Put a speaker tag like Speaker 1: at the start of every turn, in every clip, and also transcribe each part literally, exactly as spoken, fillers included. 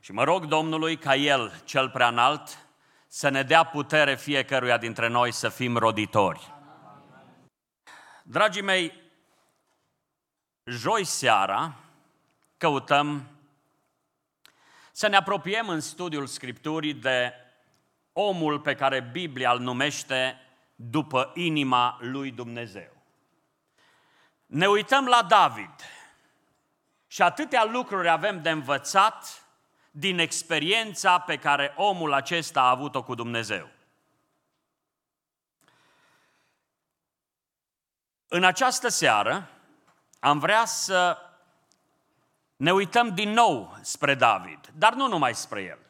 Speaker 1: Și mă rog Domnului ca El, cel preanalt, să ne dea putere fiecăruia dintre noi să fim roditori. Dragii mei, joi seara căutăm să ne apropiem în studiul Scripturii de omul pe care Biblia îl numește după inima lui Dumnezeu. Ne uităm la David și atâtea lucruri avem de învățat din experiența pe care omul acesta a avut-o cu Dumnezeu. În această seară am vrea să ne uităm din nou spre David, dar nu numai spre el,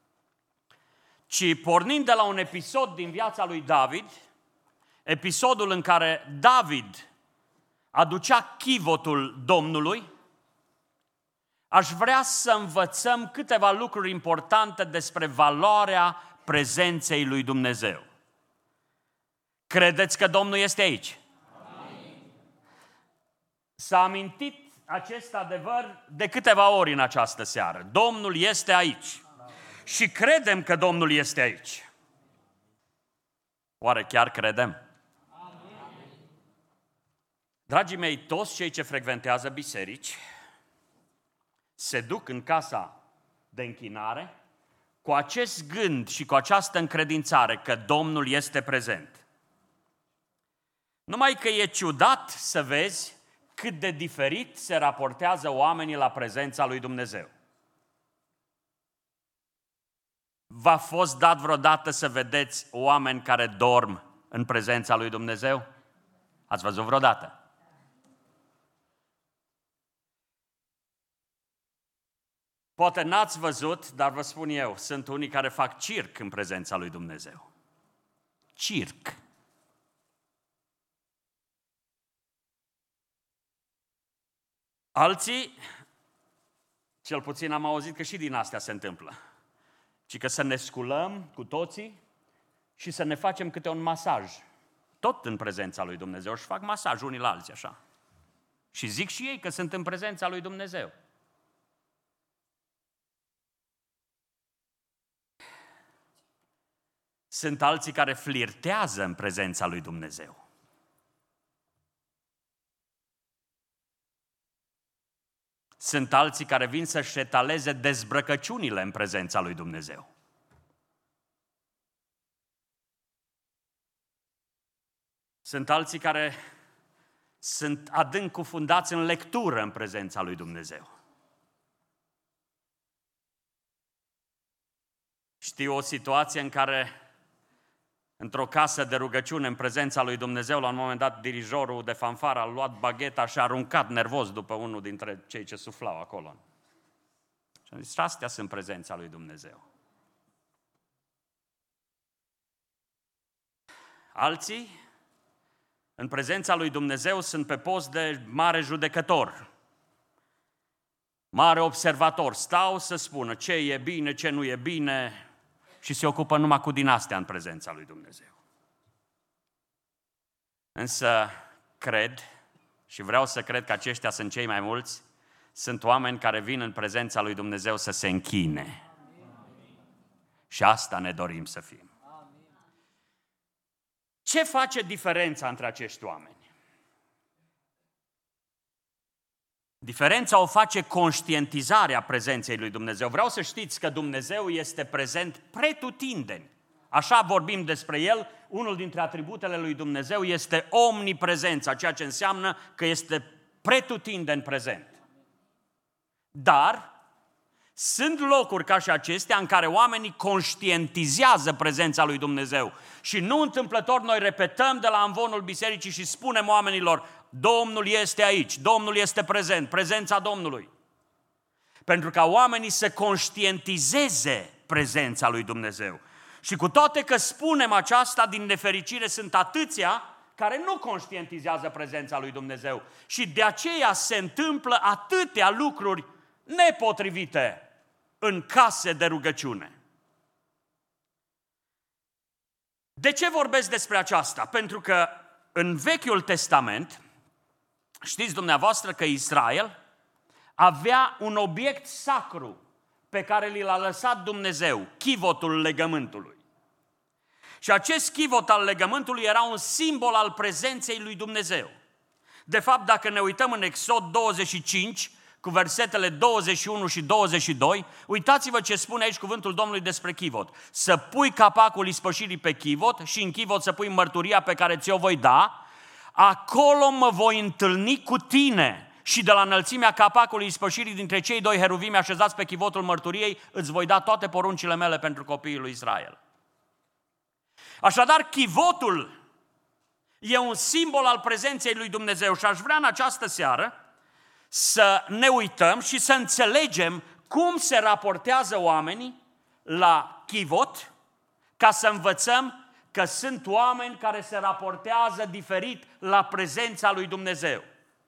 Speaker 1: ci pornind de la un episod din viața lui David, episodul în care David aducea chivotul Domnului, aș vrea să învățăm câteva lucruri importante despre valoarea prezenței lui Dumnezeu. Credeți că Domnul este aici? Amin. S-a amintit acest adevăr de câteva ori în această seară. Domnul este aici. Amin. Și credem că Domnul este aici. Oare chiar credem? Amin. Dragii mei, toți cei ce frecventează biserici se duc în casa de închinare cu acest gând și cu această încredințare că Domnul este prezent. Numai că e ciudat să vezi cât de diferit se raportează oamenii la prezența lui Dumnezeu. V-a fost dat vreodată să vedeți oameni care dorm în prezența lui Dumnezeu? Ați văzut vreodată? Poate n-ați văzut, dar vă spun eu, sunt unii care fac circ în prezența lui Dumnezeu. Circ. Alții, cel puțin am auzit că și din astea se întâmplă, ci că să ne sculăm cu toții și să ne facem câte un masaj. Tot în prezența lui Dumnezeu și fac masaj unii la alții așa. Și zic și ei că sunt în prezența lui Dumnezeu. Sunt alții care flirtează în prezența lui Dumnezeu. Sunt alții care vin să-și etaleze dezbrăcăciunile în prezența lui Dumnezeu. Sunt alții care sunt adânc cufundați în lectură în prezența lui Dumnezeu. Știu o situație în care într-o casă de rugăciune în prezența lui Dumnezeu, la un moment dat dirijorul de fanfară a luat bagheta și a aruncat nervos după unul dintre cei ce suflau acolo. Și am zis, astea sunt prezența lui Dumnezeu. Alții, în prezența lui Dumnezeu, sunt pe post de mare judecător, mare observator. Stau să spună ce e bine, ce nu e bine, și se ocupă numai cu din astea în prezența lui Dumnezeu. Însă cred, și vreau să cred că aceștia sunt cei mai mulți, sunt oameni care vin în prezența lui Dumnezeu să se închine. Amin. Și asta ne dorim să fim. Amin. Ce face diferența între acești oameni? Diferența o face conștientizarea prezenței lui Dumnezeu. Vreau să știți că Dumnezeu este prezent pretutindeni. Așa vorbim despre El. Unul dintre atributele lui Dumnezeu este omniprezența, ceea ce înseamnă că este pretutindeni prezent. Dar sunt locuri ca și acestea în care oamenii conștientizează prezența lui Dumnezeu. Și nu întâmplător noi repetăm de la amvonul bisericii și spunem oamenilor, Domnul este aici, Domnul este prezent, prezența Domnului. Pentru ca oamenii să conștientizeze prezența lui Dumnezeu. Și cu toate că spunem aceasta, din nefericire sunt atâția care nu conștientizează prezența lui Dumnezeu. Și de aceea se întâmplă atâtea lucruri nepotrivite în case de rugăciune. De ce vorbesc despre aceasta? Pentru că în Vechiul Testament, știți dumneavoastră că Israel avea un obiect sacru pe care li l-a lăsat Dumnezeu, chivotul legământului. Și acest chivot al legământului era un simbol al prezenței lui Dumnezeu. De fapt, dacă ne uităm în Exod douăzeci și cinci, cu versetele douăzeci și unu și douăzeci și doi, uitați-vă ce spune aici cuvântul Domnului despre chivot. Să pui capacul ispășirii pe chivot și în chivot să pui mărturia pe care ți-o voi da, acolo mă voi întâlni cu tine și de la înălțimea capacului ispășirii dintre cei doi heruvimi așezați pe chivotul mărturiei, îți voi da toate poruncile mele pentru copiii lui Israel. Așadar, chivotul e un simbol al prezenței lui Dumnezeu și aș vrea în această seară să ne uităm și să înțelegem cum se raportează oamenii la chivot, ca să învățăm că sunt oameni care se raportează diferit la prezența lui Dumnezeu.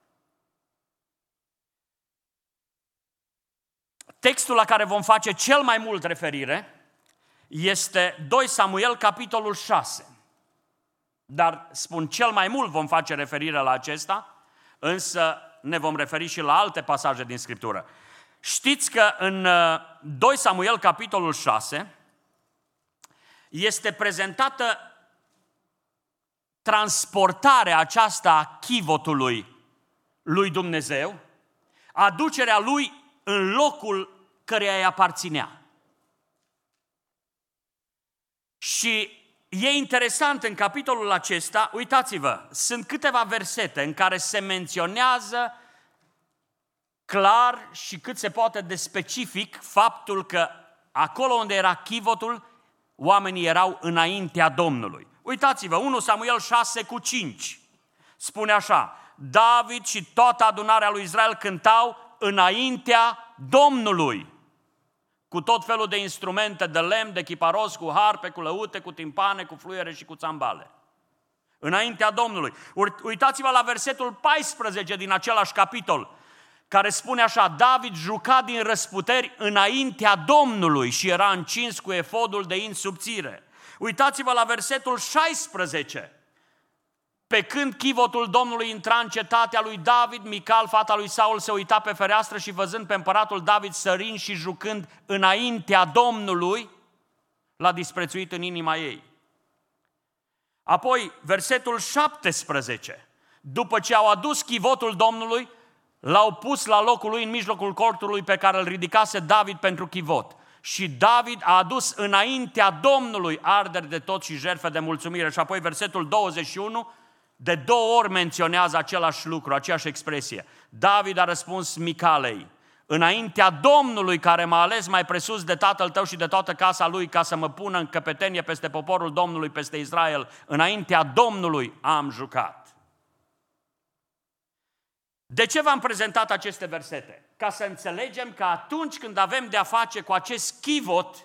Speaker 1: Textul la care vom face cel mai mult referire este doi Samuel, capitolul șase. Dar spun cel mai mult vom face referire la acesta, însă ne vom referi și la alte pasaje din Scriptură. Știți că în doi Samuel, capitolul șase, este prezentată transportarea aceasta a chivotului lui Dumnezeu, aducerea lui în locul căreia îi aparținea. Și e interesant în capitolul acesta, uitați-vă, sunt câteva versete în care se menționează clar și cât se poate de specific faptul că acolo unde era chivotul, oamenii erau înaintea Domnului. Uitați-vă, unu Samuel șase cu cinci spune așa: David și toată adunarea lui Israel cântau înaintea Domnului, cu tot felul de instrumente de lemn, de chiparos, cu harpe, cu lăute, cu timpane, cu fluiere și cu țambale. Înaintea Domnului. Uitați-vă la versetul paisprezece din același capitol, care spune așa: David juca din răsputeri înaintea Domnului și era încins cu efodul de in subțire. Uitați-vă la versetul șaisprezece. Pe când chivotul Domnului intra în cetatea lui David, Mical, fata lui Saul, se uita pe fereastră și văzând pe împăratul David sărind și jucând înaintea Domnului, l-a disprețuit în inima ei. Apoi, versetul șaptesprezece. După ce au adus chivotul Domnului, l-au pus la locul lui în mijlocul cortului pe care îl ridicase David pentru chivot. Și David a adus înaintea Domnului arderi de tot și jertfe de mulțumire. Și apoi versetul douăzeci și unu, de două ori menționează același lucru, aceeași expresie. David a răspuns Micalei: înaintea Domnului care m-a ales mai presus de tatăl tău și de toată casa lui, ca să mă pună în căpetenie peste poporul Domnului, peste Israel, înaintea Domnului am jucat. De ce v-am prezentat aceste versete? Ca să înțelegem că atunci când avem de-a face cu acest chivot,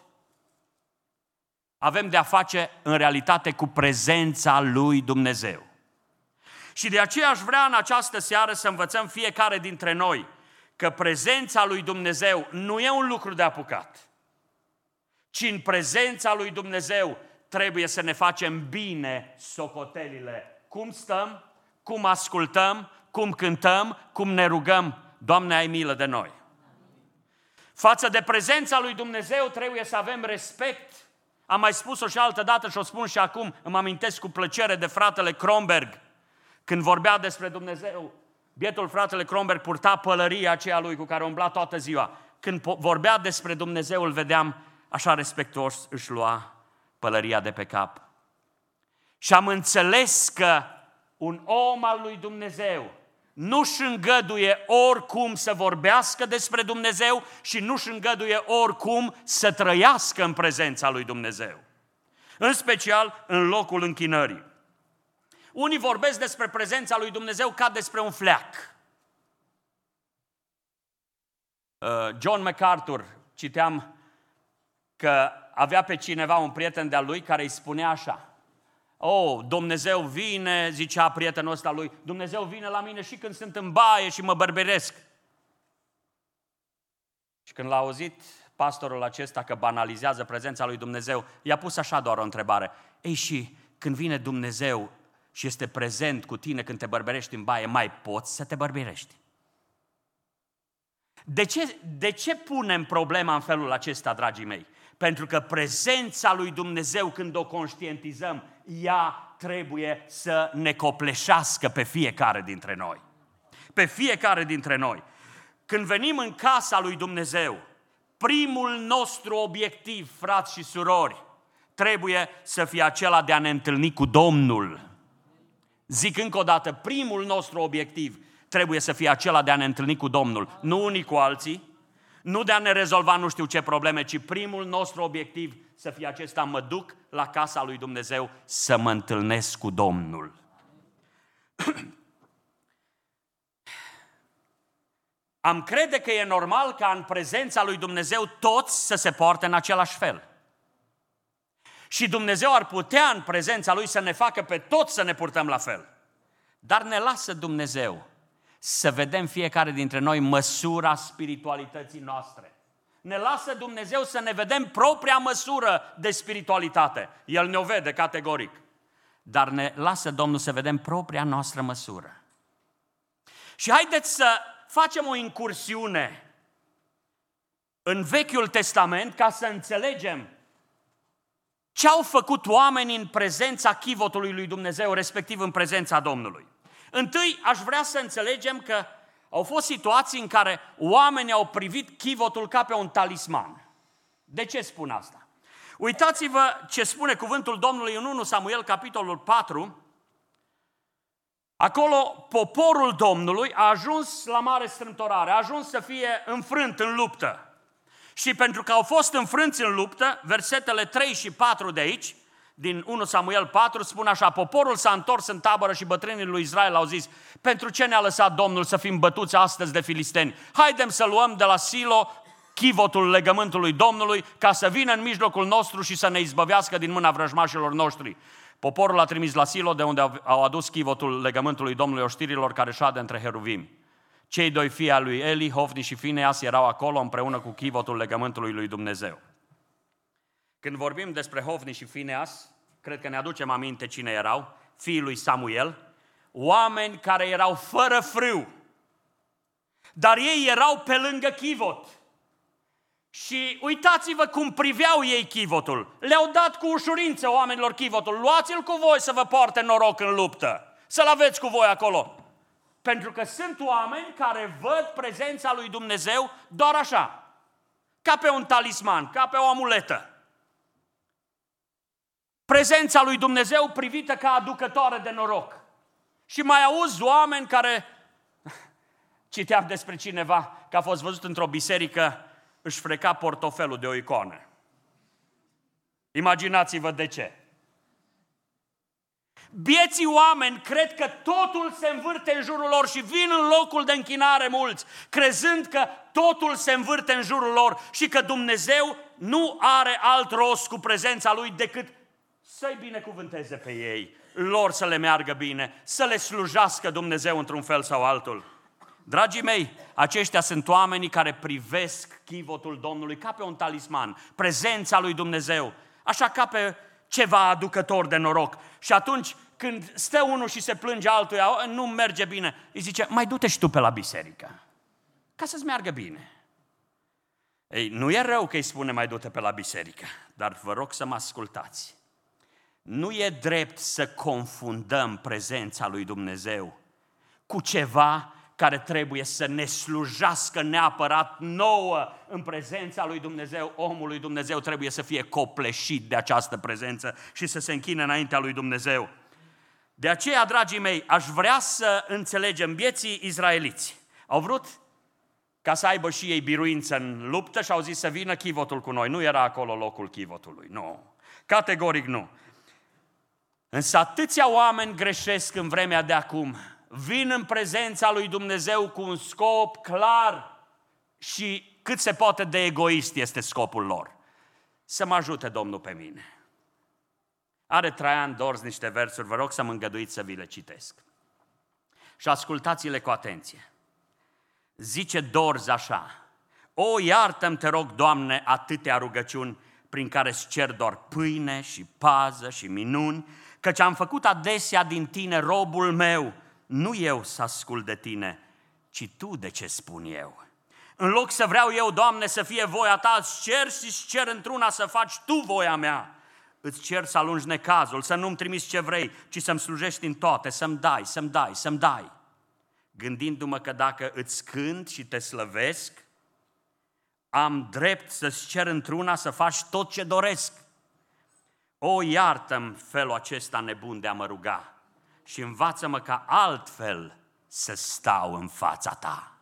Speaker 1: avem de-a face în realitate cu prezența lui Dumnezeu. Și de aceea aș vrea în această seară să învățăm fiecare dintre noi că prezența lui Dumnezeu nu e un lucru de apucat, ci în prezența lui Dumnezeu trebuie să ne facem bine socotelile. Cum stăm, cum ascultăm, cum cântăm, cum ne rugăm. Doamne, ai milă de noi! Față de prezența lui Dumnezeu trebuie să avem respect. Am mai spus-o și altă dată și o spun și acum, îmi amintesc cu plăcere de fratele Kronberg, când vorbea despre Dumnezeu. Bietul fratele Kronberg purta pălăria aceea lui cu care umbla toată ziua. Când vorbea despre Dumnezeu, îl vedeam așa respectuos, își lua pălăria de pe cap. Și am înțeles că un om al lui Dumnezeu nu-și îngăduie oricum să vorbească despre Dumnezeu și nu-și îngăduie oricum să trăiască în prezența lui Dumnezeu. În special în locul închinării. Unii vorbesc despre prezența lui Dumnezeu ca despre un fleac. John MacArthur, citeam că avea pe cineva, un prieten de-al lui, care îi spunea așa: oh, Dumnezeu vine, zicea prietenul ăsta lui, Dumnezeu vine la mine și când sunt în baie și mă bărberesc. Și când l-a auzit pastorul acesta că banalizează prezența lui Dumnezeu, i-a pus așa doar o întrebare: ei, și când vine Dumnezeu și este prezent cu tine când te bărberești în baie, mai poți să te bărberești? De ce, de ce punem problema în felul acesta, dragii mei? Pentru că prezența lui Dumnezeu, când o conștientizăm, ea trebuie să ne copleșească pe fiecare dintre noi. Pe fiecare dintre noi. Când venim în casa lui Dumnezeu, primul nostru obiectiv, frați și surori, trebuie să fie acela de a ne întâlni cu Domnul. Zic încă o dată, primul nostru obiectiv trebuie să fie acela de a ne întâlni cu Domnul, nu unii cu alții, nu de a ne rezolva nu știu ce probleme, ci primul nostru obiectiv să fie acesta: mă duc la casa lui Dumnezeu să mă întâlnesc cu Domnul. Am crede că e normal ca în prezența lui Dumnezeu toți să se poarte în același fel. Și Dumnezeu ar putea în prezența Lui să ne facă pe toți să ne purtăm la fel. Dar ne lasă Dumnezeu să vedem fiecare dintre noi măsura spiritualității noastre. Ne lasă Dumnezeu să ne vedem propria măsură de spiritualitate. El ne-o vede categoric. Dar ne lasă Domnul să vedem propria noastră măsură. Și haideți să facem o incursiune în Vechiul Testament ca să înțelegem ce au făcut oamenii în prezența chivotului lui Dumnezeu, respectiv în prezența Domnului. Întâi aș vrea să înțelegem că au fost situații în care oamenii au privit chivotul ca pe un talisman. De ce spun asta? Uitați-vă ce spune cuvântul Domnului în întâi Samuel, capitolul patru. Acolo poporul Domnului a ajuns la mare strâmtorare, a ajuns să fie înfrânt în luptă. Și pentru că au fost înfrânți în luptă, versetele trei și patru de aici, din întâi Samuel patru, spun așa: poporul s-a întors în tabără și bătrânii lui Israel au zis: pentru ce ne-a lăsat Domnul să fim bătuți astăzi de filisteni? Haidem să luăm de la Silo chivotul legământului Domnului, ca să vină în mijlocul nostru și să ne izbăvească din mâna vrăjmașilor noștri. Poporul a trimis la Silo, de unde au adus chivotul legământului Domnului oștirilor care șade între heruvim. Cei doi fii al lui Eli, Hofni și Fineas, erau acolo împreună cu chivotul legământului lui Dumnezeu. Când vorbim despre Hofni și Fineas, cred că ne aducem aminte cine erau: fiii lui Samuel, oameni care erau fără frâu, dar ei erau pe lângă chivot. Și uitați-vă cum priveau ei chivotul. Le-au dat cu ușurință oamenilor chivotul: luați-l cu voi să vă poarte noroc în luptă, să-l aveți cu voi acolo. Pentru că sunt oameni care văd prezența lui Dumnezeu doar așa, ca pe un talisman, ca pe o amuletă. Prezența lui Dumnezeu privită ca aducătoare de noroc. Și mai auzi oameni care, citeam despre cineva că a fost văzut într-o biserică, își freca portofelul de o icoană. Imaginați-vă de ce. Bieții oameni cred că totul se învârte în jurul lor și vin în locul de închinare mulți, crezând că totul se învârte în jurul lor și că Dumnezeu nu are alt rost cu prezența Lui decât să-i binecuvânteze pe ei, lor să le meargă bine, să le slujească Dumnezeu într-un fel sau altul. Dragii mei, aceștia sunt oamenii care privesc chivotul Domnului ca pe un talisman, prezența lui Dumnezeu, așa ca pe ceva aducător de noroc. Și atunci când stă unul și se plânge altuia, nu merge bine, îi zice: mai du-te și tu pe la biserică, ca să-ți meargă bine. Ei, nu e rău că îi spune: mai du-te pe la biserică, dar vă rog să mă ascultați. Nu e drept să confundăm prezența lui Dumnezeu cu ceva care trebuie să ne slujească neapărat nouă în prezența lui Dumnezeu. Omul lui Dumnezeu trebuie să fie copleșit de această prezență și să se închine înaintea lui Dumnezeu. De aceea, dragii mei, aș vrea să înțelegem, bieții izraeliți au vrut ca să aibă și ei biruință în luptă și au zis să vină chivotul cu noi. Nu era acolo locul chivotului, nu, categoric nu. Însă atâția oameni greșesc în vremea de acum, vin în prezența lui Dumnezeu cu un scop clar și cât se poate de egoist este scopul lor. Să mă ajute Domnul pe mine. Are Traian Dorz niște versuri, vă rog să mă îngăduiți să vi le citesc. Și ascultați-le cu atenție. Zice Dorz așa: o, iartă-mi, te rog, Doamne, atâtea rugăciuni prin care îți cer doar pâine și pază și minuni, căci am făcut adesea din tine robul meu, nu eu să ascult de tine, ci tu de ce spun eu. În loc să vreau eu, Doamne, să fie voia Ta, îți cer și îți cer într-una să faci Tu voia mea. Îți cer să alungi necazul, să nu-mi trimiți ce vrei, ci să-mi slujești în toate, să-mi dai, să-mi dai, să-mi dai. Gândindu-mă că dacă îți cânt și te slăvesc, am drept să-ți cer într-una să faci tot ce doresc. O, iartă-mi felul acesta nebun de a mă ruga și învață-mă ca altfel să stau în fața Ta.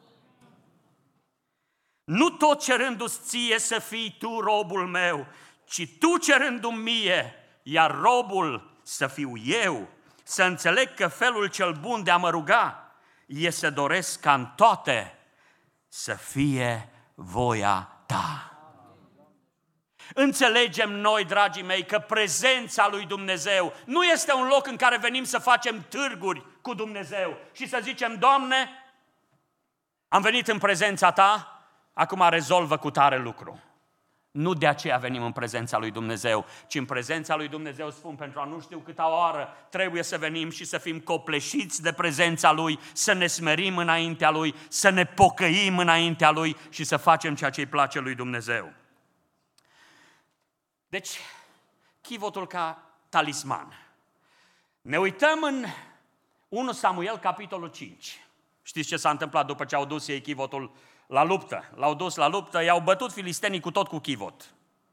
Speaker 1: Nu tot cerându-ți ție să fii tu robul meu, ci tu cerându-mi mie, iar robul să fiu eu, să înțeleg că felul cel bun de a mă ruga e să doresc ca în toate să fie voia Ta. Înțelegem noi, dragii mei, că prezența lui Dumnezeu nu este un loc în care venim să facem târguri cu Dumnezeu și să zicem, Doamne, am venit în prezența Ta, acum rezolvă cu tare lucru. Nu de aceea venim în prezența lui Dumnezeu, ci în prezența lui Dumnezeu, spun, pentru a nu știu câta oară trebuie să venim și să fim copleșiți de prezența Lui, să ne smerim înaintea Lui, să ne pocăim înaintea Lui și să facem ceea ce îi place lui Dumnezeu. Deci, chivotul ca talisman. Ne uităm în unu Samuel, capitolul cinci. Știți ce s-a întâmplat după ce au dus ei chivotul la luptă? L-au dus la luptă, i-au bătut filistenii cu tot cu chivot.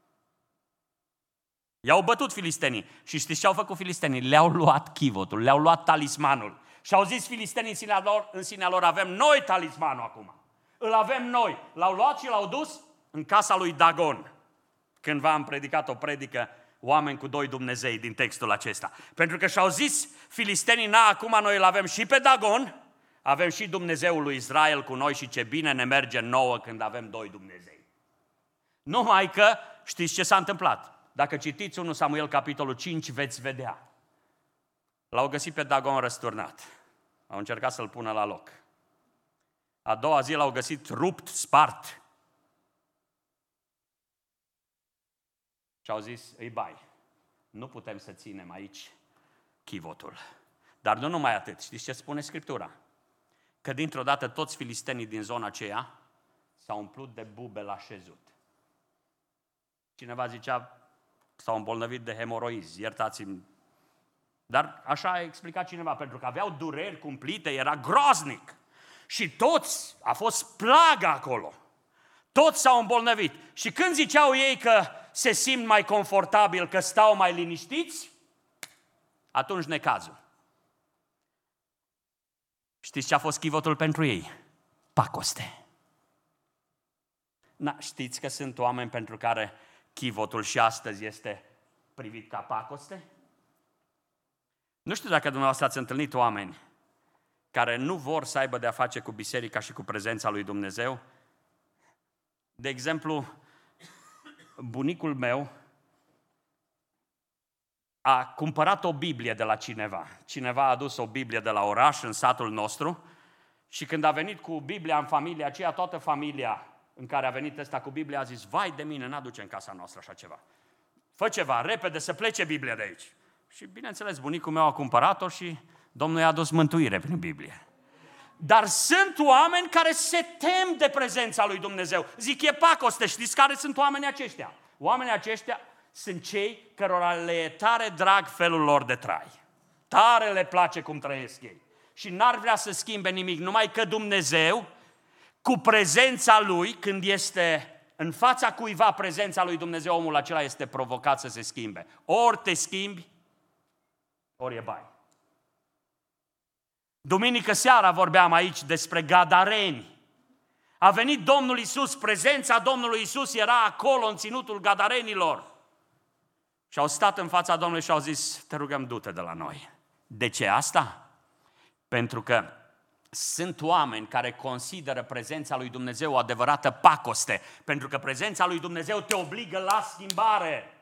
Speaker 1: I-au bătut filistenii. Și știți ce au făcut filistenii? Le-au luat chivotul, le-au luat talismanul. Și au zis filistenii în sinea lor, în sinea lor, avem noi talismanul acum. Îl avem noi. L-au luat și l-au dus în casa lui Dagon. Cândva am predicat o predică, oameni cu doi Dumnezei din textul acesta. Pentru că și-au zis filistenii, na, acum noi îl avem și pe Dagon, avem și Dumnezeul lui Israel cu noi și ce bine ne merge nouă când avem doi Dumnezei. Numai că știți ce s-a întâmplat. Dacă citiți unu Samuel, capitolul cinci, veți vedea. L-au găsit pe Dagon răsturnat. Au încercat să-l pună la loc. A doua zi l-au găsit rupt, spart. Și au zis, îi bai, nu putem să ținem aici chivotul. Dar nu numai atât, știți ce spune Scriptura? Că dintr-o dată toți filistenii din zona aceea s-au umplut de bube la șezut. Cineva zicea, s-au îmbolnăvit de hemoroizi, iertați-mi. Dar așa a explicat cineva, pentru că aveau dureri cumplite, era groaznic. Și toți, a fost plagă acolo. Toți s-au îmbolnăvit. Și când ziceau ei că se simt mai confortabil, că stau mai liniștiți, atunci necazul. Știți ce a fost chivotul pentru ei? Pacoste. Na, știți că sunt oameni pentru care chivotul și astăzi este privit ca pacoste? Nu știu dacă dumneavoastră ați întâlnit oameni care nu vor să aibă de-a face cu biserica și cu prezența lui Dumnezeu. De exemplu, bunicul meu a cumpărat o Biblie de la cineva. Cineva a adus o Biblie de la oraș, în satul nostru, și când a venit cu Biblia în familia aceea, toată familia în care a venit ăsta cu Biblia a zis, vai de mine, n-aduce în casa noastră așa ceva. Fă ceva, repede, să plece Biblia de aici. Și bineînțeles, bunicul meu a cumpărat-o și Domnul i-a adus mântuire prin Biblie. Dar sunt oameni care se tem de prezența lui Dumnezeu. Zic, e pacoste, știți care sunt oamenii aceștia? Oamenii aceștia sunt cei cărora le e tare drag felul lor de trai. Tare le place cum trăiesc ei. Și n-ar vrea să schimbe nimic, numai că Dumnezeu, cu prezența Lui, când este în fața cuiva prezența lui Dumnezeu, omul acela este provocat să se schimbe. Ori te schimbi, ori e bai. Duminică seara vorbeam aici despre gadareni. A venit Domnul Iisus, prezența Domnului Iisus era acolo în ținutul gadarenilor. Și au stat în fața Domnului și au zis, te rugăm, du-te de la noi. De ce asta? Pentru că sunt oameni care consideră prezența lui Dumnezeu o adevărată pacoste, pentru că prezența lui Dumnezeu te obligă la schimbare.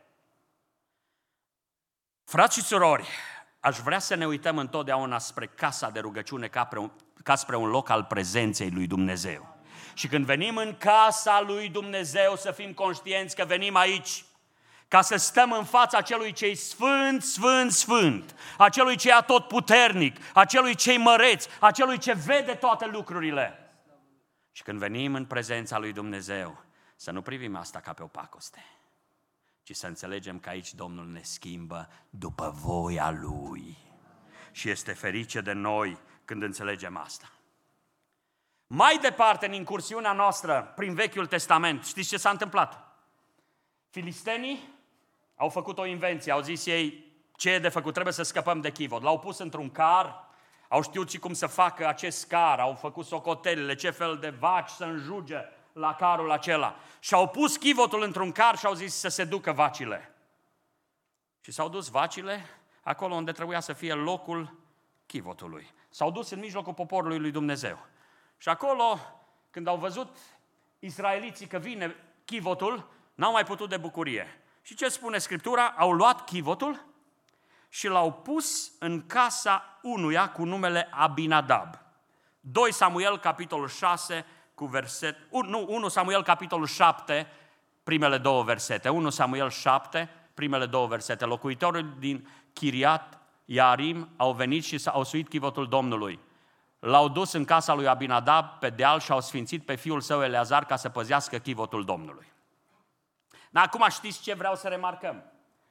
Speaker 1: Frați și surori, aș vrea să ne uităm întotdeauna spre casa de rugăciune ca, pre un, ca spre un loc al prezenței lui Dumnezeu. Și când venim în casa lui Dumnezeu să fim conștienți că venim aici ca să stăm în fața celui ce-i sfânt, sfânt, sfânt, acelui ce e atotputernic, acelui ce-i măreț, acelui ce vede toate lucrurile. Și când venim în prezența lui Dumnezeu, să nu privim asta ca pe o pacoste, ci să înțelegem că aici Domnul ne schimbă după voia Lui. Și este ferice de noi când înțelegem asta. Mai departe, în incursiunea noastră prin Vechiul Testament, știți ce s-a întâmplat? Filistenii au făcut o invenție, au zis ei, ce e de făcut? Trebuie să scăpăm de chivot. L-au pus într-un car, au știut și cum să facă acest car, au făcut socotelile, ce fel de vaci să înjuge la carul acela. Și au pus chivotul într-un car și au zis să se ducă vacile. Și s-au dus vacile acolo unde trebuia să fie locul chivotului. S-au dus în mijlocul poporului lui Dumnezeu. Și acolo, când au văzut israeliții că vine chivotul, n-au mai putut de bucurie. Și ce spune Scriptura? Au luat chivotul și l-au pus în casa unuia cu numele Abinadab. doi Samuel, capitolul șase, cu verset, nu, unu Samuel, capitolul șapte, primele două versete. unu Samuel șapte, primele două versete. Locuitorii din Chiriat Iarim au venit și au suit chivotul Domnului. L-au dus în casa lui Abinadab pe deal și au sfințit pe fiul său Eleazar ca să păzească chivotul Domnului. Dar acum știți ce vreau să remarcăm?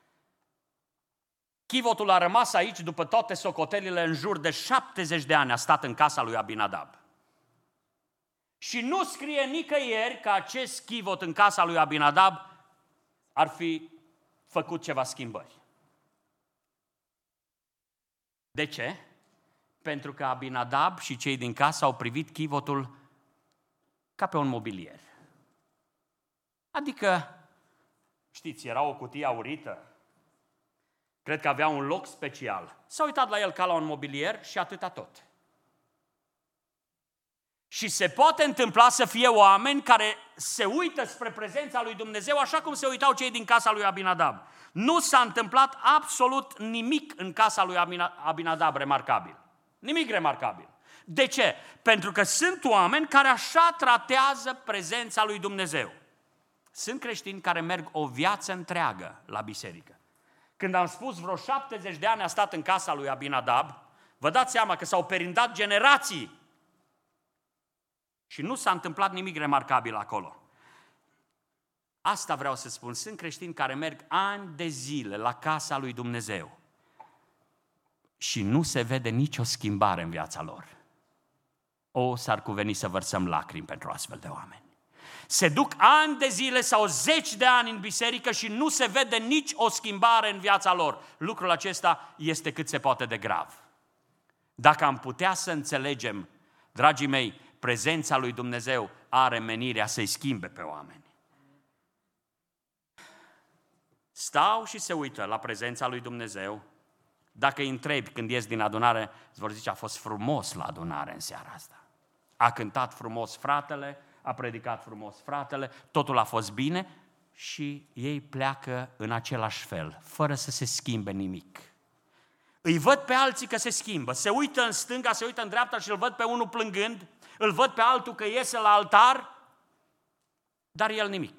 Speaker 1: Chivotul a rămas aici după toate socotelile în jur de șaptezeci de ani, a stat în casa lui Abinadab. Și nu scrie nicăieri că acest chivot în casa lui Abinadab ar fi făcut ceva schimbări. De ce? Pentru că Abinadab și cei din casă au privit chivotul ca pe un mobilier. Adică, știți, era o cutie aurită, cred că avea un loc special. S-a uitat la el ca la un mobilier și atâta tot. Și se poate întâmpla să fie oameni care se uită spre prezența lui Dumnezeu așa cum se uitau cei din casa lui Abinadab. Nu s-a întâmplat absolut nimic în casa lui Abinadab remarcabil. Nimic remarcabil. De ce? Pentru că sunt oameni care așa tratează prezența lui Dumnezeu. Sunt creștini care merg o viață întreagă la biserică. Când am spus vreo șaptezeci de ani a stat în casa lui Abinadab, vă dați seama că s-au perindat generații și nu s-a întâmplat nimic remarcabil acolo. Asta vreau să spun. Sunt creștini care merg ani de zile la casa lui Dumnezeu și nu se vede nicio schimbare în viața lor. O, s-ar cuveni să vărsăm lacrimi pentru astfel de oameni. Se duc ani de zile sau zeci de ani în biserică și nu se vede nici o schimbare în viața lor. Lucrul acesta este cât se poate de grav. Dacă am putea să înțelegem, dragii mei, prezența lui Dumnezeu are menirea să-i schimbe pe oameni. Stau și se uită la prezența lui Dumnezeu. Dacă îi întrebi când ies din adunare, îți vor zice, a fost frumos la adunare în seara asta. A cântat frumos fratele, a predicat frumos fratele, totul a fost bine și ei pleacă în același fel, fără să se schimbe nimic. Îi văd pe alții că se schimbă, se uită în stânga, se uită în dreapta și îl văd pe unul plângând, îl văd pe altul că iese la altar, dar el nimic.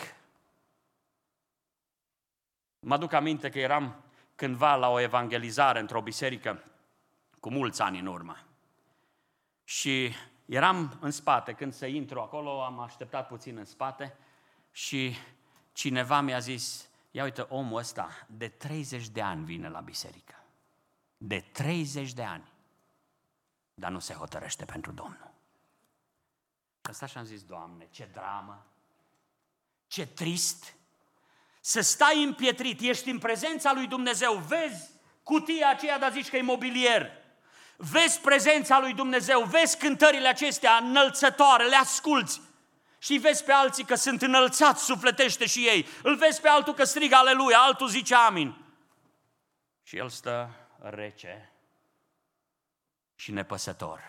Speaker 1: Mă aduc aminte că eram cândva la o evangelizare într-o biserică cu mulți ani în urmă. Și eram în spate, când să intru acolo, am așteptat puțin în spate și cineva mi-a zis, ia uite, omul ăsta de treizeci de ani vine la biserică. De treizeci de ani. Dar nu se hotărăște pentru Domnul. Și asta și-am zis, Doamne, ce dramă, ce trist, să stai împietrit, ești în prezența lui Dumnezeu, vezi cutia aceea, dar zici că e mobilier, vezi prezența lui Dumnezeu, vezi cântările acestea înălțătoare, le asculți și vezi pe alții că sunt înălțați, sufletește și ei, îl vezi pe altul că strigă aleluia, altul zice amin. Și el stă rece și nepăsător.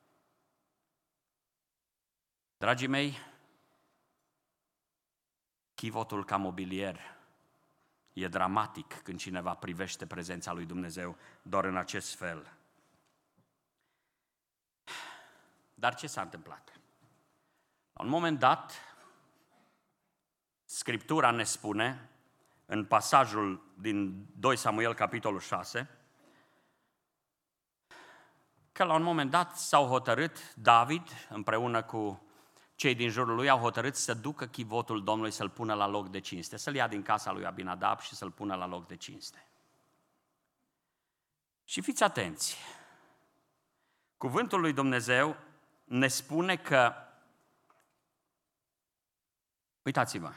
Speaker 1: Dragii mei, chivotul ca mobilier e dramatic când cineva privește prezența lui Dumnezeu doar în acest fel. Dar ce s-a întâmplat? La un moment dat, Scriptura ne spune, în pasajul din doi Samuel, capitolul șase, că la un moment dat s-au hotărât David, împreună cu cei din jurul lui au hotărât să ducă chivotul Domnului să-l pună la loc de cinste, să-l ia din casa lui Abinadab și să-l pună la loc de cinste. Și fiți atenți, cuvântul lui Dumnezeu ne spune că, uitați-vă,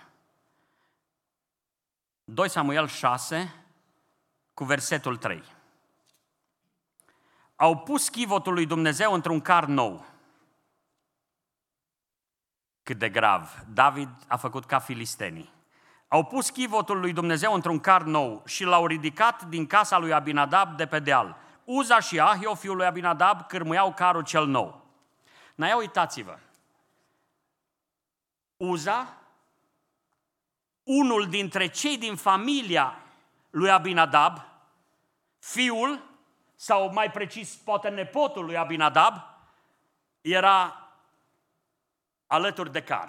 Speaker 1: doi Samuel șase cu versetul trei. Au pus chivotul lui Dumnezeu într-un car nou. Cât de grav. David a făcut ca filistenii. Au pus chivotul lui Dumnezeu într-un car nou și l-au ridicat din casa lui Abinadab de pe deal. Uza și Ahio, fiul lui Abinadab, cârmuiau carul cel nou. N-aia uitați-vă. Uza, unul dintre cei din familia lui Abinadab, fiul, sau mai precis poate nepotul lui Abinadab, era alături de car.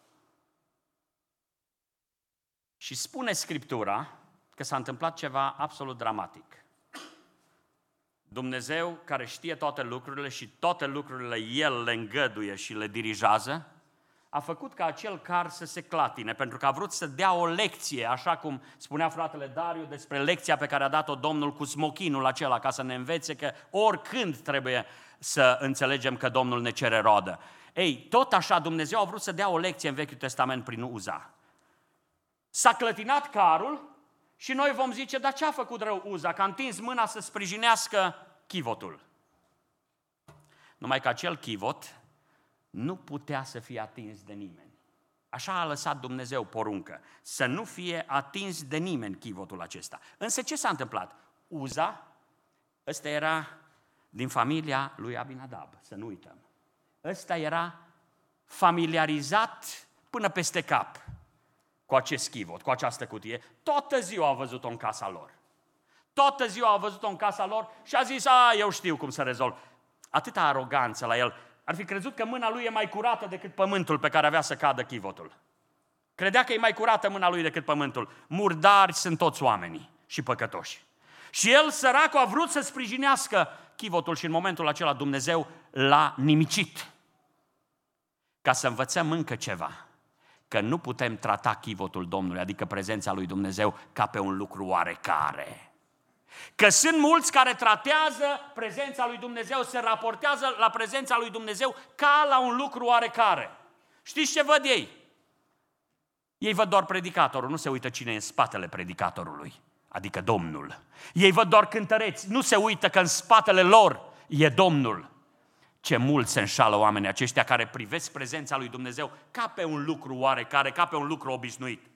Speaker 1: Și spune Scriptura că s-a întâmplat ceva absolut dramatic. Dumnezeu, care știe toate lucrurile și toate lucrurile El le îngăduie și le dirigează, a făcut ca acel car să se clatine, pentru că a vrut să dea o lecție, așa cum spunea fratele Dariu despre lecția pe care a dat-o Domnul cu smochinul acela, ca să ne învețe că oricând trebuie să înțelegem că Domnul ne cere rodă. Ei, tot așa Dumnezeu a vrut să dea o lecție în Vechiul Testament prin Uza. S-a clătinat carul și noi vom zice, dar ce a făcut rău Uza? Că a întins mâna să sprijinească chivotul. Numai că acel chivot nu putea să fie atins de nimeni. Așa a lăsat Dumnezeu poruncă, să nu fie atins de nimeni chivotul acesta. Însă ce s-a întâmplat? Uza, ăsta era din familia lui Abinadab, să nu uităm. Ăsta era familiarizat până peste cap cu acest chivot, cu această cutie. Toată ziua a văzut-o în casa lor. Toată ziua a văzut-o în casa lor și a zis, a, eu știu cum să rezolv. Atâta aroganță la el. Ar fi crezut că mâna lui e mai curată decât pământul pe care avea să cadă chivotul. Credea că e mai curată mâna lui decât pământul. Murdari sunt toți oamenii și păcătoși. Și el, săracul, a vrut să sprijinească chivotul și în momentul acela Dumnezeu l-a nimicit. Ca să învățăm încă ceva, că nu putem trata chivotul Domnului, adică prezența lui Dumnezeu, ca pe un lucru oarecare. Că sunt mulți care tratează prezența lui Dumnezeu, se raportează la prezența lui Dumnezeu ca la un lucru oarecare. Știți ce văd ei? Ei văd doar predicatorul, nu se uită cine e în spatele predicatorului, adică Domnul. Ei văd doar cântăreți, nu se uită că în spatele lor e Domnul. Ce mult se înșală oamenii aceștia care privesc prezența lui Dumnezeu ca pe un lucru oarecare, ca pe un lucru obișnuit.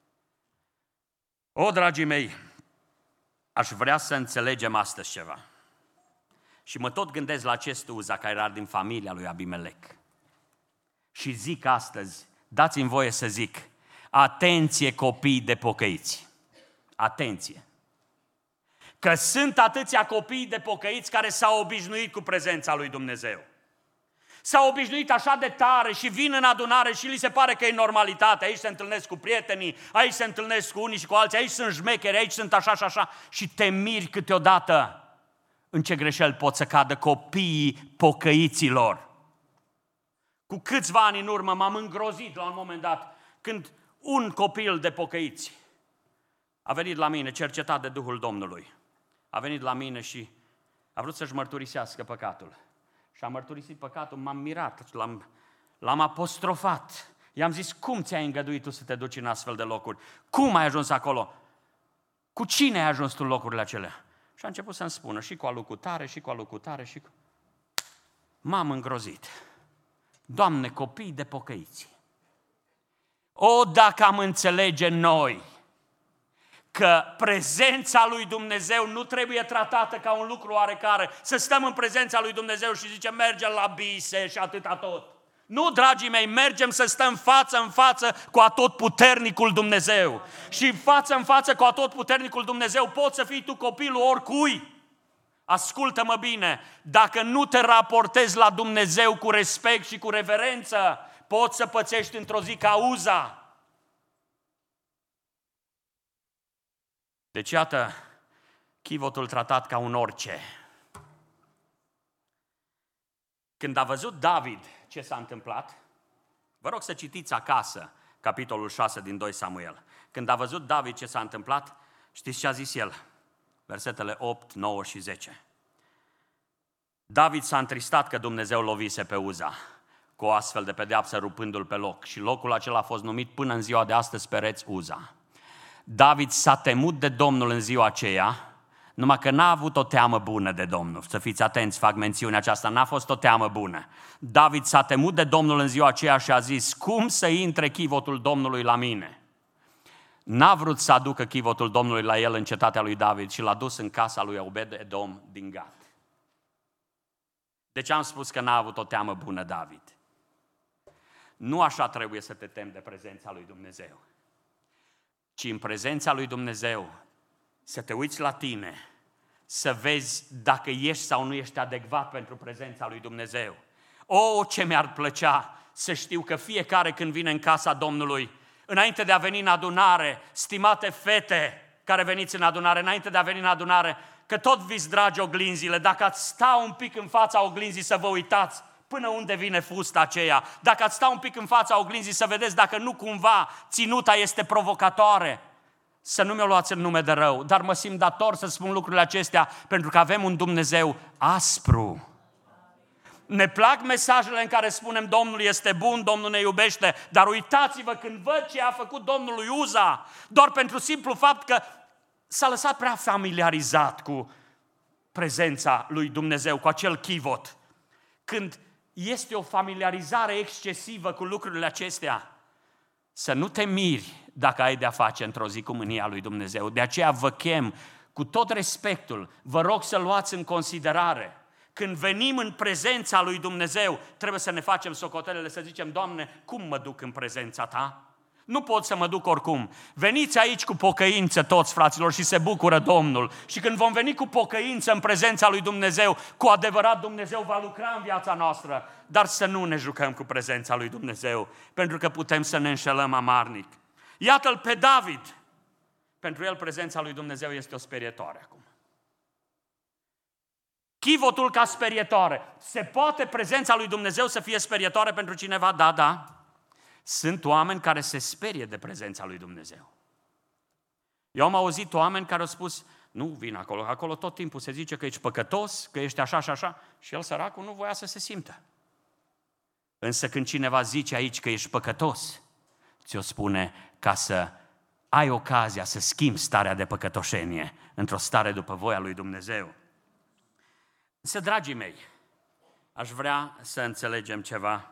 Speaker 1: O, dragii mei, aș vrea să înțelegem astăzi ceva. Și mă tot gândesc la acest Uza care era din familia lui Abimelec. Și zic astăzi, dați-mi voie să zic, atenție copii de pocăiți. Atenție! Că sunt atâția copii de pocăiți care s-au obișnuit cu prezența lui Dumnezeu. S-au obișnuit așa de tare și vin în adunare și li se pare că e normalitate. Aici se întâlnesc cu prietenii, aici se întâlnesc cu unii și cu alții, aici sunt șmecheri, aici sunt așa și așa. Și te miri câteodată în ce greșeli pot să cadă copiii pocăiților. Cu câțiva ani în urmă m-am îngrozit la un moment dat când un copil de pocăiți a venit la mine, cercetat de Duhul Domnului. A venit la mine și a vrut să-și mărturisească păcatul. Și a mărturisit păcatul, m-am mirat, l-am, l-am apostrofat. I-am zis, cum ți-ai îngăduit tu să te duci în astfel de locuri? Cum ai ajuns acolo? Cu cine ai ajuns tu în locurile acelea? Și a început să-mi spună și cu alucutare, și cu alucutare, și cu... M-am îngrozit. Doamne, copii de pocăiți! O, dacă am înțelege noi că prezența lui Dumnezeu nu trebuie tratată ca un lucru oarecare, să stăm în prezența lui Dumnezeu și zicem, mergem la bise și atâta tot. Nu, dragii mei, mergem să stăm față în față cu atotputernicul Dumnezeu. Și față în față cu atotputernicul Dumnezeu poți să fii tu copilul oricui. Ascultă-mă bine, dacă nu te raportezi la Dumnezeu cu respect și cu reverență, poți să pățești într-o zi ca Uza. Deci iată, chivotul tratat ca un orice. Când a văzut David ce s-a întâmplat, Vă rog să citiți acasă capitolul șase din doi Samuel. Când a văzut David ce s-a întâmplat, știți ce a zis el? Versetele opt, nouă și zece. David s-a întristat că Dumnezeu lovise pe Uza cu o astfel de pedeapsă, rupându-l pe loc. Și locul acela a fost numit până în ziua de astăzi Pereț Uza. David s-a temut de Domnul în ziua aceea, numai că n-a avut o teamă bună de Domnul. Să fiți atenți, fac mențiunea aceasta, n-a fost o teamă bună. David s-a temut de Domnul în ziua aceea și a zis, cum să intre chivotul Domnului la mine? N-a vrut să aducă chivotul Domnului la el în cetatea lui David și l-a dus în casa lui Obed-Edom din Gat. De ce am spus că n-a avut o teamă bună David? Nu așa trebuie să te temi de prezența lui Dumnezeu, ci în prezența lui Dumnezeu să te uiți la tine, să vezi dacă ești sau nu ești adecvat pentru prezența lui Dumnezeu. O, ce mi-ar plăcea să știu că fiecare când vine în casa Domnului, înainte de a veni în adunare, stimate fete care veniți în adunare, înainte de a veni în adunare, că tot vi-ți dragi oglinzile, dacă ați sta un pic în fața oglinzii să vă uitați până unde vine fusta aceea, dacă ați sta un pic în fața oglinzii să vedeți dacă nu cumva ținuta este provocatoare, să nu mi-o luați în nume de rău, dar mă simt dator să spun lucrurile acestea pentru că avem un Dumnezeu aspru. Ne plac mesajele în care spunem Domnul este bun, Domnul ne iubește, dar uitați-vă când văd ce a făcut Domnul lui Uza, doar pentru simplu fapt că s-a lăsat prea familiarizat cu prezența lui Dumnezeu, cu acel chivot. Când este o familiarizare excesivă cu lucrurile acestea, să nu te miri dacă ai de-a face într-o zi cu mânia lui Dumnezeu. De aceea vă chem cu tot respectul, vă rog să luați în considerare. Când venim în prezența lui Dumnezeu, trebuie să ne facem socotelele, să zicem, Doamne, cum mă duc în prezența Ta? Nu pot să mă duc oricum. Veniți aici cu pocăință toți, fraților, și se bucură Domnul. Și când vom veni cu pocăință în prezența lui Dumnezeu, cu adevărat Dumnezeu va lucra în viața noastră. Dar să nu ne jucăm cu prezența lui Dumnezeu, pentru că putem să ne înșelăm amarnic. Iată-l pe David. Pentru el prezența lui Dumnezeu este o sperietoare acum. Chivotul ca sperietoare. Se poate prezența lui Dumnezeu să fie sperietoare pentru cineva? Da, da. Sunt oameni care se sperie de prezența lui Dumnezeu. Eu am auzit oameni care au spus, nu vin acolo, acolo tot timpul se zice că ești păcătos, că ești așa și așa, și el, săracul, nu voia să se simtă. Însă când cineva zice aici că ești păcătos, ți-o spune ca să ai ocazia să schimbi starea de păcătoșenie într-o stare după voia lui Dumnezeu. Însă, dragii mei, aș vrea să înțelegem ceva.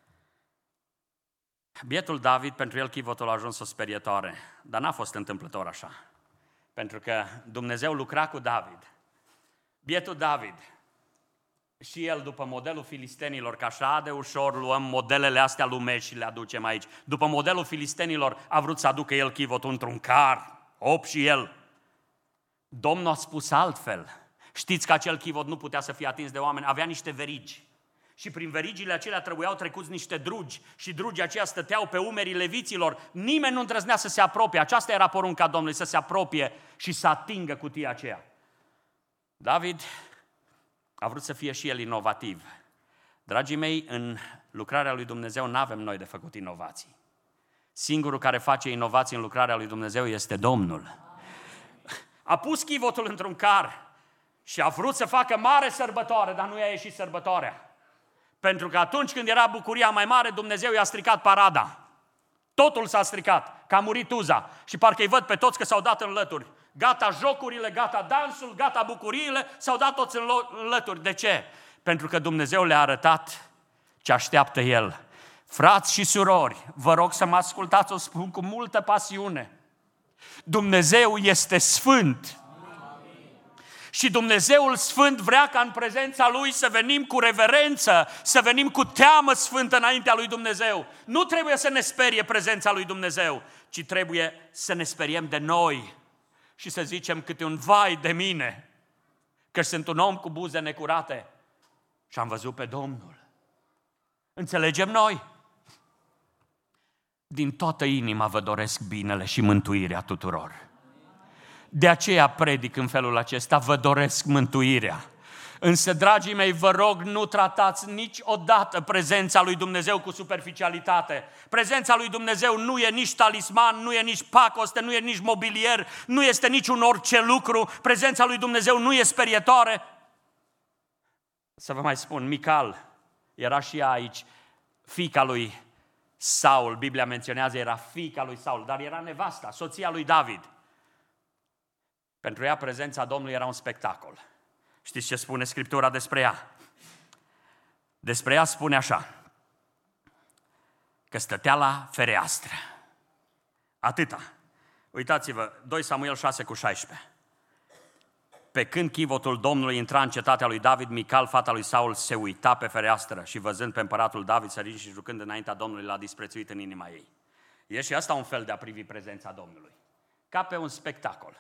Speaker 1: Bietul David, pentru el chivotul a ajuns o sperietoare, dar n-a fost întâmplător așa. Pentru că Dumnezeu lucra cu David. Bietul David, și el după modelul filistenilor, că așa de ușor luăm modelele astea lumești și le aducem aici, după modelul filistenilor a vrut să aducă el chivotul într-un car, op și el. Domnul a spus altfel. Știți că acel chivot nu putea să fie atins de oameni, avea niște verigi. Și prin verigile acelea trebuiau trecuți niște drugi și drugii aceia stăteau pe umerii leviților. Nimeni nu îndrăznea să se apropie. Aceasta era porunca Domnului, să se apropie și să atingă cutia aceea. David a vrut să fie și el inovativ. Dragii mei, în lucrarea lui Dumnezeu nu avem noi de făcut inovații. Singurul care face inovații în lucrarea lui Dumnezeu este Domnul. A pus chivotul într-un car și a vrut să facă mare sărbătoare, dar nu i-a ieșit sărbătoarea. Pentru că atunci când era bucuria mai mare, Dumnezeu i-a stricat parada. Totul s-a stricat, că a murit Uza. Și parcă îi văd pe toți că s-au dat în lături. Gata jocurile, gata dansul, gata bucuriile, s-au dat toți în lături. De ce? Pentru că Dumnezeu le-a arătat ce așteaptă El. Frați și surori, vă rog să mă ascultați, o spun cu multă pasiune. Dumnezeu este sfânt. Și Dumnezeul Sfânt vrea ca în prezența Lui să venim cu reverență, să venim cu teamă sfântă înaintea Lui Dumnezeu. Nu trebuie să ne sperie prezența Lui Dumnezeu, ci trebuie să ne speriem de noi și să zicem câte un vai de mine, că sunt un om cu buze necurate și am văzut pe Domnul. Înțelegem noi? Din toată inima vă doresc binele și mântuirea tuturor. De aceea predic în felul acesta, vă doresc mântuirea. Însă, dragii mei, vă rog, nu tratați niciodată prezența lui Dumnezeu cu superficialitate. Prezența lui Dumnezeu nu e nici talisman, nu e nici pacoste, nu e nici mobilier, nu este niciun orice lucru. Prezența lui Dumnezeu nu e sperietoare. Să vă mai spun, Mical era și ea aici, fiica lui Saul. Biblia menționează, era fiica lui Saul, dar era nevasta, soția lui David. Pentru ea, prezența Domnului era un spectacol. Știți ce spune Scriptura despre ea? Despre ea spune așa, că stătea la fereastră. Atâta. Uitați-vă, doi Samuel șase cu șaisprezece. Pe când chivotul Domnului intra în cetatea lui David, Mical, fata lui Saul, se uita pe fereastră și văzând pe împăratul David sărind și jucând înaintea Domnului, l-a disprețuit în inima ei. E și asta un fel de a privi prezența Domnului. Ca pe un spectacol.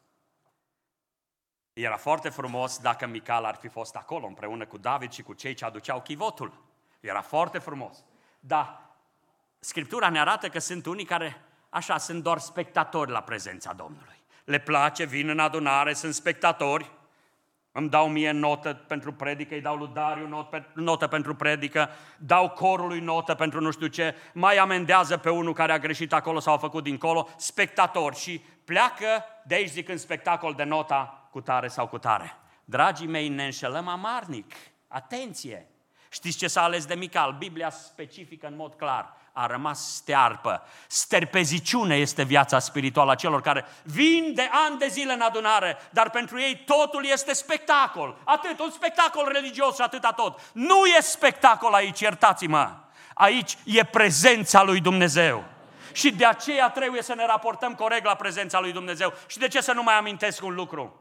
Speaker 1: Era foarte frumos dacă Mical ar fi fost acolo împreună cu David și cu cei ce aduceau chivotul. Era foarte frumos. Dar Scriptura ne arată că sunt unii care, așa, sunt doar spectatori la prezența Domnului. Le place, vin în adunare, sunt spectatori. Îmi dau mie notă pentru predică, îi dau lui Dariu notă, notă pentru predică, dau corului notă pentru nu știu ce, mai amendează pe unul care a greșit acolo sau a făcut dincolo, spectatori, și pleacă de aici zicând spectacol de nota cu tare sau cu tare. Dragii mei, ne înșelăm amarnic. Atenție! Știți ce s-a ales de Mical? Biblia specifică în mod clar. A rămas stearpă. Sterpeziciune este viața spirituală a celor care vin de ani de zile în adunare, dar pentru ei totul este spectacol. Atât, un spectacol religios și atâta tot. Nu e spectacol aici, iertați-mă. Aici e prezența lui Dumnezeu. Și de aceea trebuie să ne raportăm corect la prezența lui Dumnezeu. Și de ce să nu mai amintesc un lucru?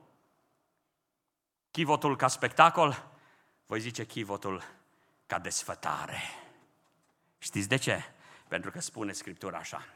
Speaker 1: Chivotul ca spectacol, voi zice chivotul ca desfătare. Știți de ce? Pentru că spune Scriptura așa.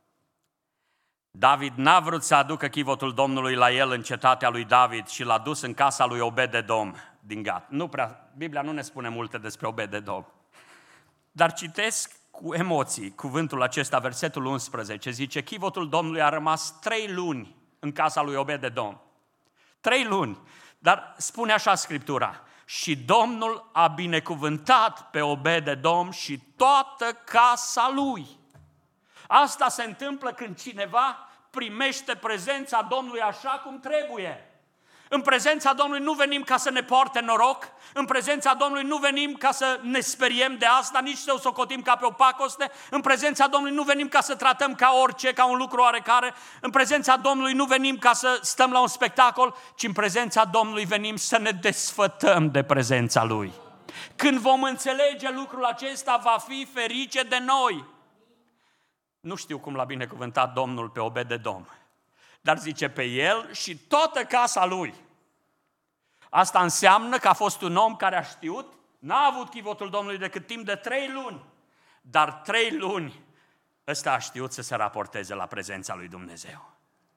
Speaker 1: David n-a vrut să aducă chivotul Domnului la el în cetatea lui David și l-a dus în casa lui Obed-edom din Gat. Nu prea, Biblia nu ne spune multe despre Obed-edom. Dar citesc cu emoții cuvântul acesta, versetul unsprezece, zice, chivotul Domnului a rămas trei luni în casa lui Obed-edom. Trei luni. Dar spune așa Scriptura, și Domnul a binecuvântat pe Obed-edom și toată casa lui. Asta se întâmplă când cineva primește prezența Domnului așa cum trebuie. În prezența Domnului nu venim ca să ne poarte noroc, în prezența Domnului nu venim ca să ne speriem de asta, nici să o socotim ca pe o pacoste, în prezența Domnului nu venim ca să tratăm ca orice, ca un lucru oarecare, în prezența Domnului nu venim ca să stăm la un spectacol, ci în prezența Domnului venim să ne desfătăm de prezența Lui. Când vom înțelege lucrul acesta, va fi ferice de noi. Nu știu cum l-a binecuvântat Domnul pe Obed-edom, dar zice pe el și toată casa lui. Asta înseamnă că a fost un om care a știut, n-a avut chivotul Domnului decât timp de trei luni, dar trei luni ăsta a știut să se raporteze la prezența lui Dumnezeu.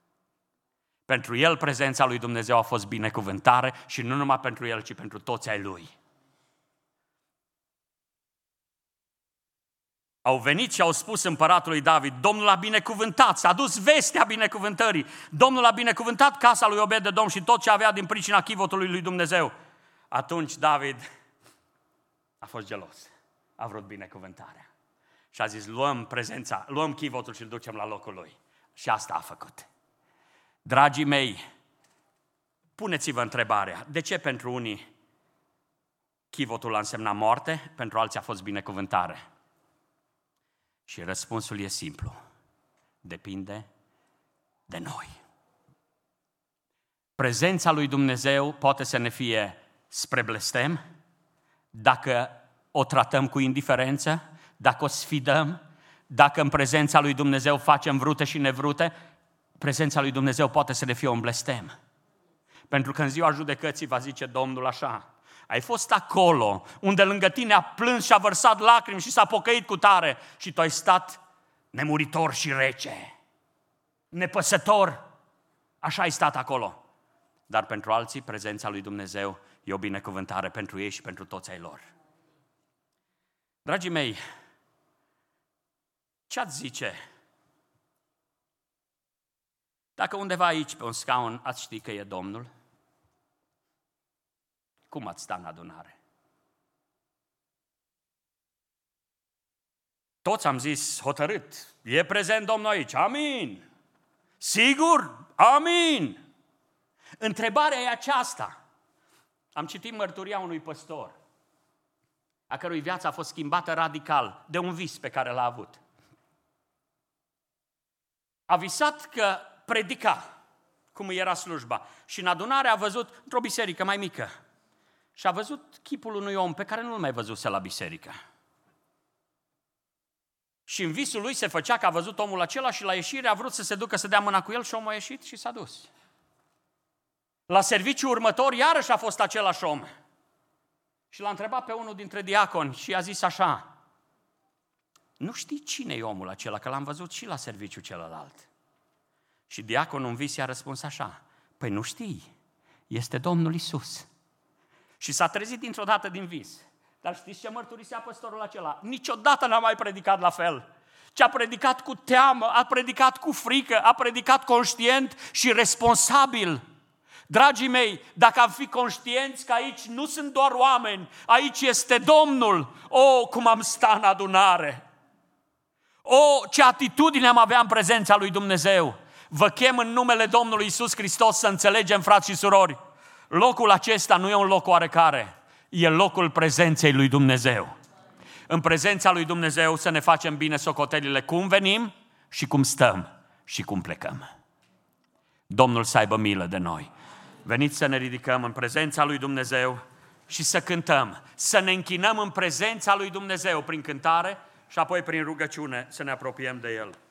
Speaker 1: Pentru el prezența lui Dumnezeu a fost binecuvântare și nu numai pentru el, ci pentru toți ai lui. Au venit și au spus împăratului David, Domnul a binecuvântat, s-a dus vestea binecuvântării. Domnul a binecuvântat casa lui Obed-edom și tot ce avea din pricina chivotului lui Dumnezeu. Atunci David a fost gelos, a vrut binecuvântarea. Și a zis, luăm prezența, luăm chivotul și îl ducem la locul lui. Și asta a făcut. Dragii mei, puneți-vă întrebarea, de ce pentru unii chivotul a însemnat moarte, pentru alții a fost binecuvântare? Și răspunsul e simplu. Depinde de noi. Prezența lui Dumnezeu poate să ne fie spre blestem, dacă o tratăm cu indiferență, dacă o sfidăm, dacă în prezența lui Dumnezeu facem vrute și nevrute, prezența lui Dumnezeu poate să ne fie un blestem. Pentru că în ziua judecății va zice Domnul așa, ai fost acolo, unde lângă tine a plâns și a vărsat lacrimi și s-a pocăit cu tare și tu ai stat nemuritor și rece, nepăsător, așa ai stat acolo. Dar pentru alții, prezența lui Dumnezeu e o binecuvântare pentru ei și pentru toți ai lor. Dragii mei, ce-ați zice dacă undeva aici, pe un scaun, ați ști că e Domnul? Cum ați sta în adunare? Toți am zis hotărât, e prezent Domnul aici, amin. Sigur? Amin. Întrebarea e aceasta. Am citit mărturia unui păstor, a cărui viață a fost schimbată radical de un vis pe care l-a avut. A visat că predica cum era slujba și în adunare a văzut, într-o biserică mai mică, și a văzut chipul unui om pe care nu-l mai văzuse la biserică. Și în visul lui se făcea că a văzut omul acela și la ieșire a vrut să se ducă să dea mâna cu el și omul a ieșit și s-a dus. La serviciul următor iarăși a fost același om. Și l-a întrebat pe unul dintre diaconi și i-a zis așa: nu știi cine e omul acela, că l-am văzut și la serviciul celălalt. Și diaconul în vis i-a răspuns așa: păi nu știi, este Domnul Iisus. Și s-a trezit dintr-o dată din vis. Dar știți ce mărturisea păstorul acela? Niciodată n-a mai predicat la fel. Ci a predicat cu teamă, a predicat cu frică, a predicat conștient și responsabil. Dragii mei, dacă am fi conștienți că aici nu sunt doar oameni, aici este Domnul, o, cum am sta în adunare! O, ce atitudine am avea în prezența lui Dumnezeu! Vă chem în numele Domnului Iisus Hristos să înțelegem, frați și surori, locul acesta nu e un loc oarecare, e locul prezenței lui Dumnezeu. În prezența lui Dumnezeu să ne facem bine socotelile cum venim și cum stăm și cum plecăm. Domnul să aibă milă de noi. Veniți să ne ridicăm în prezența lui Dumnezeu și să cântăm, să ne închinăm în prezența lui Dumnezeu prin cântare și apoi prin rugăciune să ne apropiem de El.